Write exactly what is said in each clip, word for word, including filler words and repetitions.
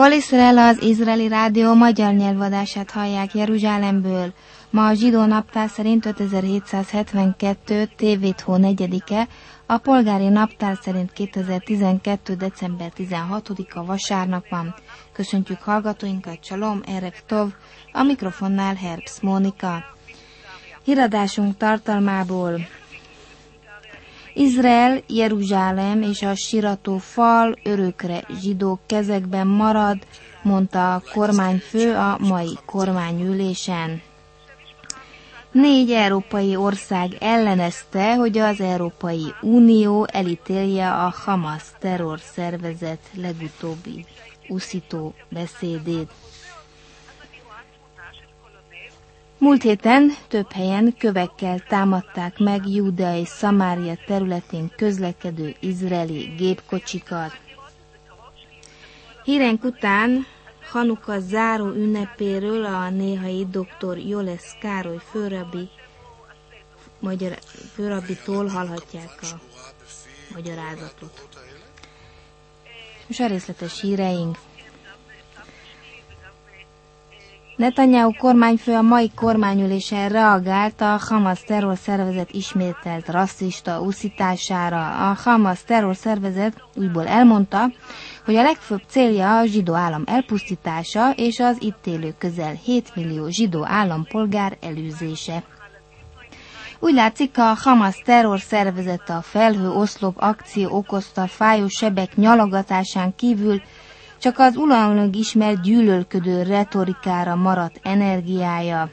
Kol Iszrael, az izraeli rádió magyar nyelvadását hallják Jeruzsálemből. Ma a zsidó naptár szerint ötezer-hétszázhetvenkettő tévéthó negyedike, a polgári naptár szerint kétezer-tizenkettő december tizenhatodika vasárnap van. Köszöntjük hallgatóinkat, Csalom, Erev Tov, a mikrofonnál Herbsz Mónika. Híradásunk tartalmából: Izrael, Jeruzsálem és a sirató fal örökre zsidók kezekben marad, mondta a kormányfő a mai kormányülésen. Négy európai ország ellenezte, hogy az Európai Unió elítélje a Hamas terrorszervezet legutóbbi uszító beszédét. Múlt héten több helyen kövekkel támadták meg Júdea és Szamária területén közlekedő izraeli gépkocsikat. Hírenk után Hanuka záró ünnepéről a néhai dr. Jolesz Károly főrabbi, magyar, főrabbitól hallhatják a magyarázatot. Most a részletes híreink. Netanyahu kormányfő a mai kormányülésen reagált a Hamas terrorszervezet ismételt rasszista uszítására. A Hamas terrorszervezet újból elmondta, hogy a legfőbb célja a zsidó állam elpusztítása és az itt élő közel hét millió zsidó állampolgár elűzése. Úgy látszik, a Hamas terrorszervezet a felhő oszlop akció okozta fájós sebek nyalogatásán kívül csak az utólag ismert gyűlölködő retorikára maradt energiája.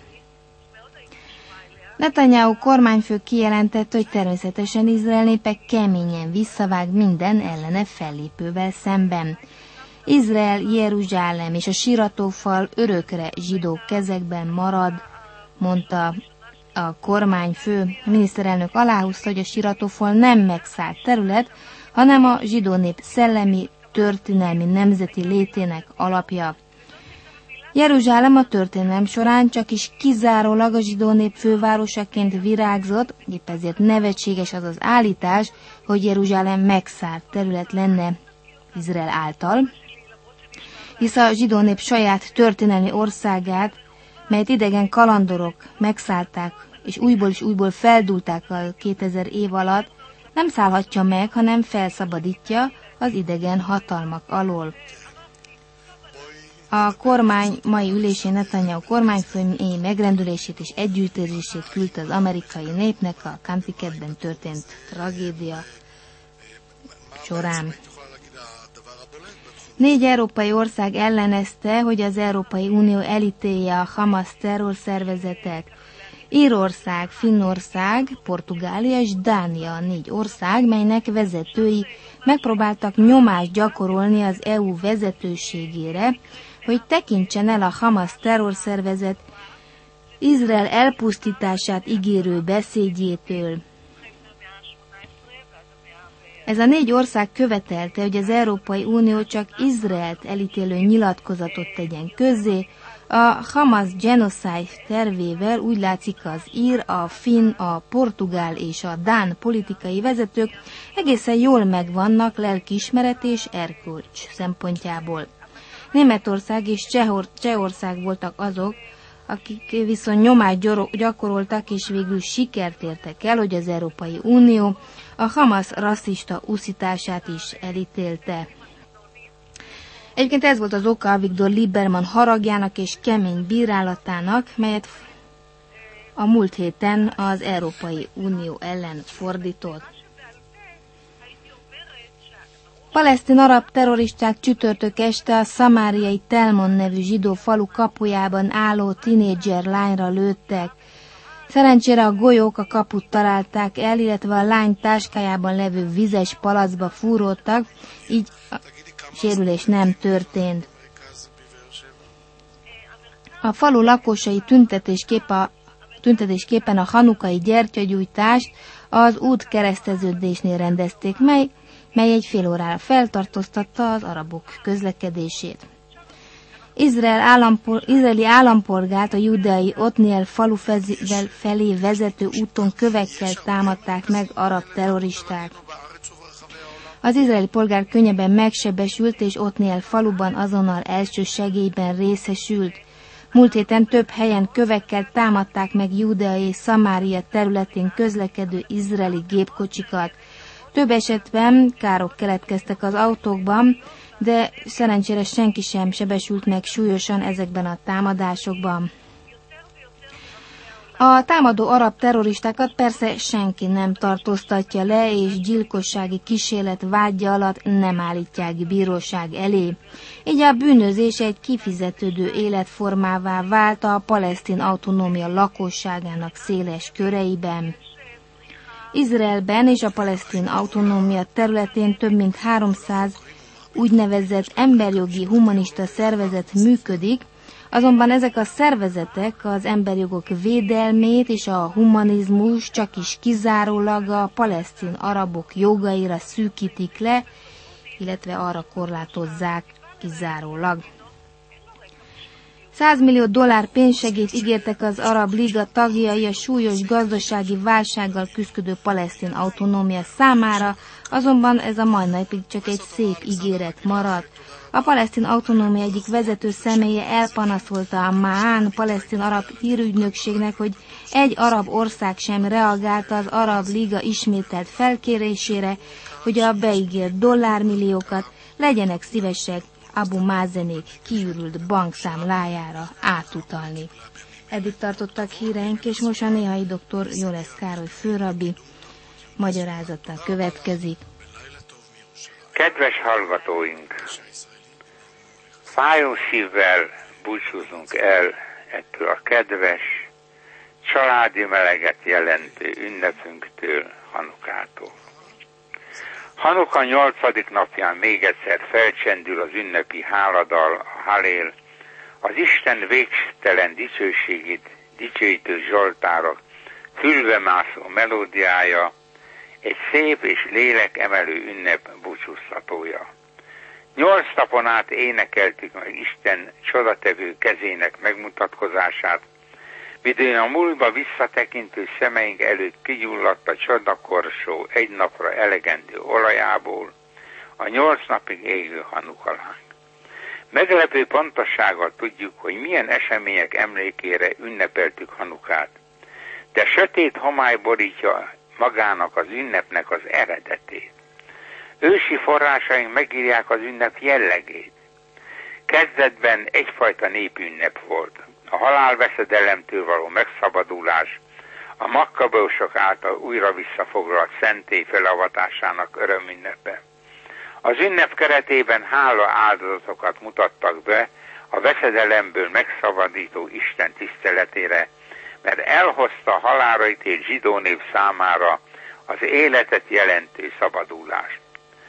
Netanyahu kormányfő kijelentett, hogy természetesen Izrael népe keményen visszavág minden ellene fellépővel szemben. Izrael, Jeruzsálem és a siratófal örökre zsidók kezekben marad, mondta a kormányfő. A miniszterelnök aláhúzta, hogy a siratófal nem megszállt terület, hanem a zsidó nép szellemi, történelmi nemzeti létének alapja. Jeruzsálem a történelem során csak is kizárólag a zsidó nép fővárosaként virágzott, épp ezért nevetséges az az állítás, hogy Jeruzsálem megszállt terület lenne Izrael által, hisz a zsidó nép saját történelmi országát, melyet idegen kalandorok megszállták és újból és újból feldúlták a kétezer év alatt, nem szállhatja meg, hanem felszabadítja az idegen hatalmak alól. A kormány mai ülésén Netanyahu kormányfő mély megrendülését és együttérzését küldte az amerikai népnek a Connecticutben történt tragédia során. Négy európai ország ellenezte, hogy az Európai Unió elítélje a Hamas terrorszervezetet. Írország, Finnország, Portugália és Dánia a négy ország, melynek vezetői megpróbáltak nyomást gyakorolni az é u vezetőségére, hogy tekintsen el a Hamas terrorszervezet Izrael elpusztítását ígérő beszédjétől. Ez a négy ország követelte, hogy az Európai Unió csak Izraelt elítélő nyilatkozatot tegyen közzé. A Hamas genocide tervével úgy látszik az ír, a finn, a portugál és a dán politikai vezetők egészen jól megvannak lelkiismeret és erkölcs szempontjából. Németország és Csehország voltak azok, akik viszont nyomást gyakoroltak és végül sikert értek el, hogy az Európai Unió a Hamas rasszista uszítását is elítélte. Egyébként ez volt az oka Avigdor Lieberman haragjának és kemény bírálatának, melyet a múlt héten az Európai Unió ellen fordított. Palesztin arab terroristák csütörtök este a szamáriai Telmon nevű zsidó falu kapujában álló tinédzser lányra lőttek. Szerencsére a golyók a kaput találták el, illetve a lány táskájában levő vizes palacba fúródtak, így a sérülés nem történt. A falu lakosai tüntetésképpen, tüntetésképpen a hanukai gyertyagyújtást az út kereszteződésnél rendezték meg, mely egy fél órára feltartóztatta az arabok közlekedését. Izrael állampol, izraeli állampolgárt a judeai Otniel falu felé vezető úton kövekkel támadták meg arab terroristák. A Az izraeli polgár könnyebben megsebesült, és Otniel faluban azonnal első segélyben részesült. Múlt héten több helyen kövekkel támadták meg Júdea és Szamária területén közlekedő izraeli gépkocsikat. Több esetben károk keletkeztek az autókban, de szerencsére senki sem sebesült meg súlyosan ezekben a támadásokban. A támadó arab terroristákat persze senki nem tartóztatja le, és gyilkossági kísérlet vádja alatt nem állítják bíróság elé. Így a bűnözés egy kifizetődő életformává vált a palesztin autonómia lakosságának széles köreiben. Izraelben és a palesztin autonómia területén több mint háromszáz úgynevezett emberjogi humanista szervezet működik, azonban ezek a szervezetek az emberjogok védelmét és a humanizmus csak is kizárólag a palesztin arabok jogaira szűkítik le, illetve arra korlátozzák kizárólag. száz millió dollár pénzsegélyt ígértek az Arab Liga tagjai a súlyos gazdasági válsággal küszködő palesztin autonómia számára, azonban ez a mai napig csak egy szép ígéret maradt. A palesztin autonómia egyik vezető személye elpanaszolta a Ma'an palesztin arab hírügynökségnek, hogy egy arab ország sem reagált az Arab Liga ismételt felkérésére, hogy a beígért dollármilliókat legyenek szívesek Abu Mázenék kiürült bankszámlájára átutalni. Eddig tartottak híreink, és most a néhai doktor Jolesz Károly főrabbi magyarázattal következik. Kedves hallgatóink! Fájó szívvel búcsúzunk el ettől a kedves, családi meleget jelentő ünnepünktől, Hanukától. Hanuka nyolcadik napján még egyszer felcsendül az ünnepi háladal, a Halél, az Isten végtelen dicsőségét dicsőítő zsoltárok fülbemászó melódiája, egy szép és lélekemelő ünnep búcsúztatója. Nyolc napon át énekeltük meg Isten csodatevő kezének megmutatkozását, midőn a múltba visszatekintő szemeink előtt kigyulladt a csodakorsó egy napra elegendő olajából, a nyolc napig égő hanukalánk. Meglepő pontossággal tudjuk, hogy milyen események emlékére ünnepeltük Hanukát, de sötét homály borítja magának az ünnepnek az eredetét. Ősi forrásaink megírják az ünnep jellegét. Kezdetben egyfajta népünnep volt. A halálveszedelemtől való megszabadulás, a makkabeusok által újra visszafoglalt szentély felavatásának örömünnepe. Az ünnep keretében hála áldozatokat mutattak be a veszedelemből megszabadító Isten tiszteletére, mert elhozta a halálra ítélt zsidó nép számára az életet jelentő szabadulást.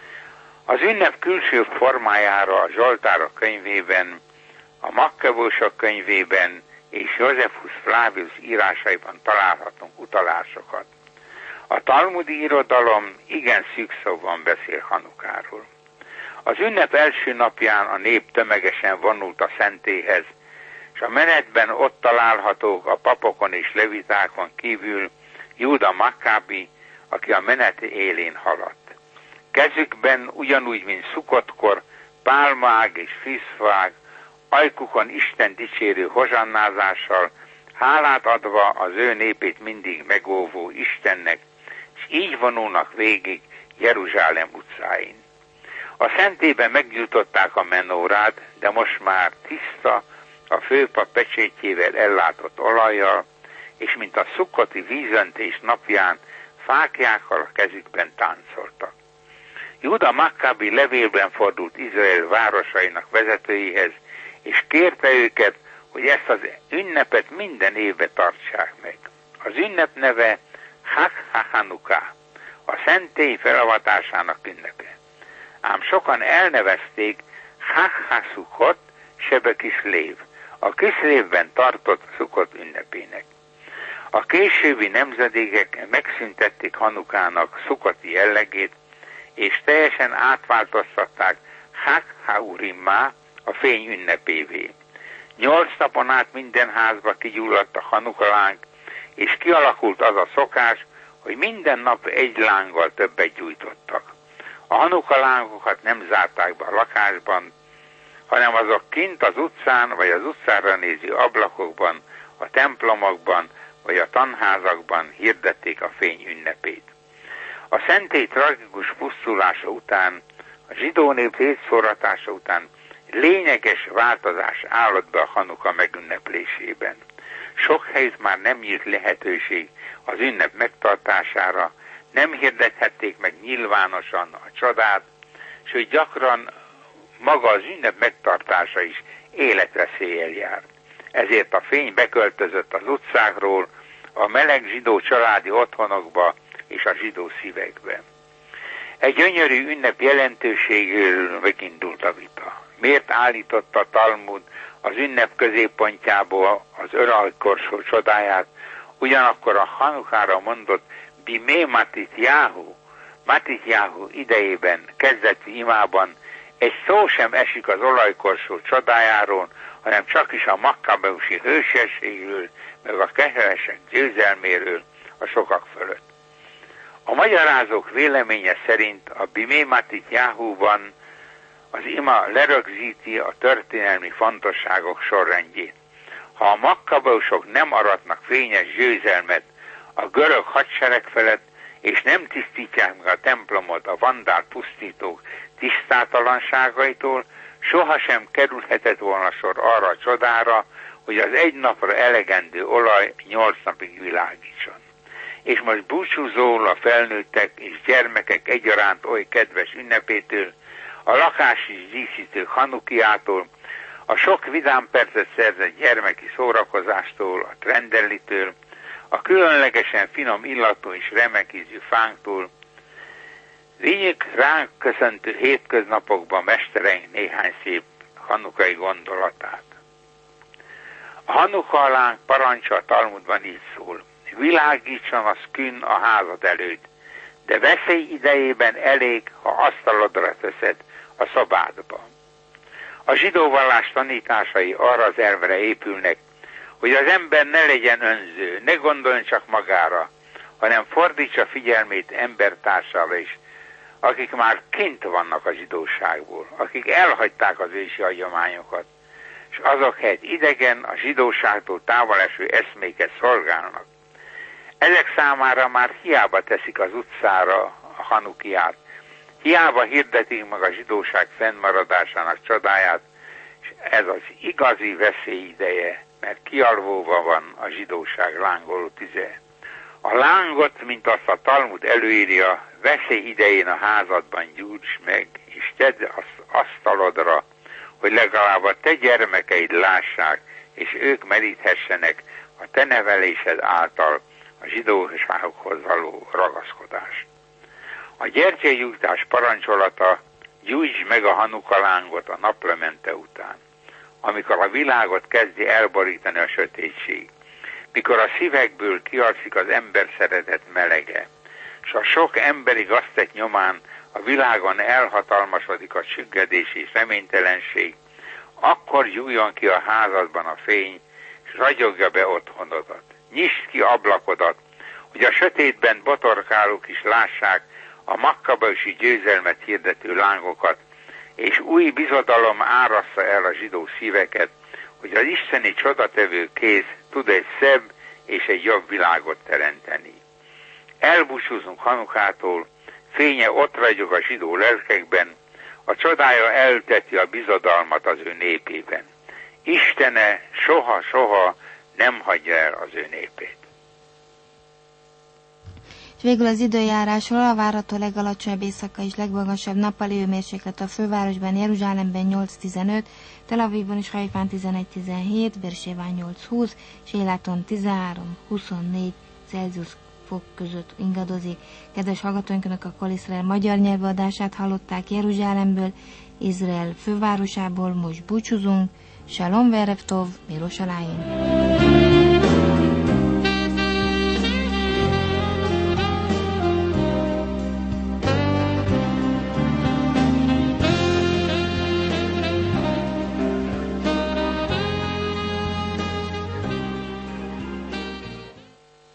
Az ünnep külső formájára a Zsoltárok könyvében, a Makkabósok könyvében és Josephus Flavius írásaiban találhatunk utalásokat. A talmudi irodalom igen szűkszóban beszél Hanukáról. Az ünnep első napján a nép tömegesen vonult a szentélyhez, és a menetben ott találhatók a papokon és levitákon kívül Júda Makkábi, aki a menet élén haladt. Kezükben ugyanúgy, mint Szukottkor, pálmaág és fűzfág, ajkukon Isten dicsérő hozsannázással, hálát adva az ő népét mindig megóvó Istennek, és így vonulnak végig Jeruzsálem utcáin. A szentélyben meggyújtották a menórát, de most már tiszta, a főpap pecsétjével ellátott olajjal, és mint a szukkoti vízöntés napján fáklyákkal a kezükben táncoltak. Júda Makkábi levélben fordult Izrael városainak vezetőihez, és kérte őket, hogy ezt az ünnepet minden évben tartsák meg. Az ünnep neve Hag HaHanuká, a szentély felavatásának ünnepe. Ám sokan elnevezték Hag HaSukkot, sebe Kislév, a Kislévben tartott Sukkot ünnepének. A későbbi nemzedékek megszüntették Hanukának szukkoti jellegét, és teljesen átváltoztatták Hag HaUrimmá, a fény ünnepévé. Nyolc napon át minden házba kigyulladt a hanukalánk, és kialakult az a szokás, hogy minden nap egy lánggal többet gyújtottak. A Hanuka lángokat nem zárták be a lakásban, hanem azok kint az utcán, vagy az utcára néző ablakokban, a templomokban, vagy a tanházakban hirdették a fény ünnepét. A szentély tragikus pusztulása után, a zsidó nép vészforratása után lényeges változás állott be a Hanuka megünneplésében. Sok helyt már nem nyílt lehetőség az ünnep megtartására, nem hirdethették meg nyilvánosan a csodát, sőt gyakran maga az ünnep megtartása is életveszéllyel járt. Ezért a fény beköltözött az utcákról, a meleg zsidó családi otthonokba és a zsidó szívekbe. Egy gyönyörű ünnep jelentőségéről megindult a vita. Miért állította a Talmud az ünnep középpontjából az örökkorsó csodáját, ugyanakkor a Hanukára mondott Bimé Matityahu, Matityahu idejében kezdeti imában egy szó sem esik az olajkorsó csodájáról, hanem csak is a makkabeusi hősességről, meg a keresek győzelméről a sokak fölött. A magyarázók véleménye szerint a Bimé Matityahuban az ima lerögzíti a történelmi fontosságok sorrendjét. Ha a makkabeusok nem aratnak fényes győzelmet a görög hadsereg felett, és nem tisztítják meg a templomot a vandál pusztítók tisztátalanságaitól, sohasem kerülhetett volna sor arra a csodára, hogy az egy napra elegendő olaj nyolc napig világítson. És most búcsúzól a felnőttek és gyermekek egyaránt oly kedves ünnepétől, a lakás is díszítő Hanukiától, a sok vidám percet szerzett gyermeki szórakozástól, a trendellitől, a különlegesen finom illatú és remek ízű fánktól, vigyük ránk köszöntő hétköznapokban mestereink néhány szép hanukai gondolatát. A Hanuka láng parancsa a Talmudban így szól: világítson a szkün a házad előtt, de veszély idejében elég, ha asztalodra teszed a szobádba. A zsidó vallás tanításai arra az elvre épülnek, hogy az ember ne legyen önző, ne gondoljon csak magára, hanem fordítsa figyelmét embertársára is, akik már kint vannak a zsidóságból, akik elhagyták az ősi hagyományokat, és azok helyett idegen, a zsidóságtól távol eső eszméket szolgálnak. Ezek számára már hiába teszik az utcára a Hanukiát, hiába hirdetik meg a zsidóság fennmaradásának csodáját, és ez az igazi veszély ideje, mert kialvóva van a zsidóság lángoló tüze. A lángot, mint azt a Talmud előírja, veszély idején a házadban gyújts meg, és tedd azt asztalodra, hogy legalább a te gyermekeid lássák, és ők meríthessenek a te nevelésed által a zsidóságokhoz való ragaszkodást. A gyertyagyújtás parancsolata: gyújtsd meg a Hanuka lángot a naplemente után, amikor a világot kezdi elborítani a sötétség, mikor a szívekből kialszik az ember szeretet melege, s a sok emberi gaztek nyomán a világon elhatalmasodik a csüggedés és reménytelenség, akkor gyújjon ki a házadban a fény, és ragyogja be otthonodat. Nyisd ki ablakodat, hogy a sötétben botorkálók is lássák a makkabeusi győzelmet hirdető lángokat, és új bizodalom árassza el a zsidó szíveket, hogy az isteni csodatevő kéz tud egy szebb és egy jobb világot teremteni. Elbúcsúzunk Hanukától, fénye ott ragyog a zsidó lelkekben, a csodája elteti a bizodalmat az ő népében. Istene soha-soha nem hagyja el az ő népét. És végül az időjárásról: a várható legalacsonyabb éjszaka és legmagasabb nappali hőmérséklet a fővárosban, Jeruzsálemben nyolc tizenöt, Tel Avivban és Haifán tizenegy tizenhét, Bérsébán nyolc húsz, és Éláton tizenhárom huszonnégy Celsius fok között ingadozik. Kedves hallgatóinknak a Kol Izrael magyar nyelvű adását hallották Jeruzsálemből, Izrael fővárosából. Most búcsúzunk. Shalom verev tov, Mirosaláim.